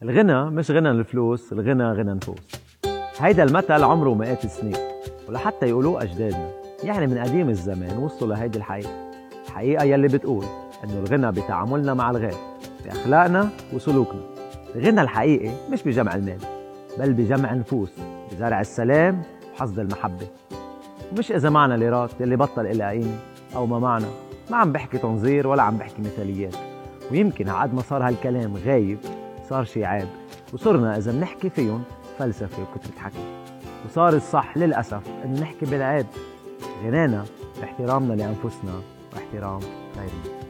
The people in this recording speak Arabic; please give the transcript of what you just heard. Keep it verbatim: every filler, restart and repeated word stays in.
الغنى مش غنى الفلوس، الغنى غنى نفوس. هيدا المثل عمره مئات السنين، ولحتى يقولوه أجدادنا، يعني من قديم الزمان وصلوا لهيدي الحقيقة. الحقيقة يلي بتقول إنه الغنى بتعاملنا مع الغير، بأخلاقنا وسلوكنا. الغنى الحقيقي مش بجمع المال، بل بجمع نفوس، بزرع السلام وحصد المحبة. ومش إذا معنا ليرات يلي بطل إلها قيمة، أو ما معنا. ما عم بحكي تنظير ولا عم بحكي مثاليات. ويمكن عقد ما صار هالكلام غايب صار شي عيب، وصرنا إذا منحكي فيهم فلسفة وكترة حكي. وصار الصح للأسف إنه نحكي بالعيب. غنانا باحترامنا لأنفسنا واحترام غيرنا.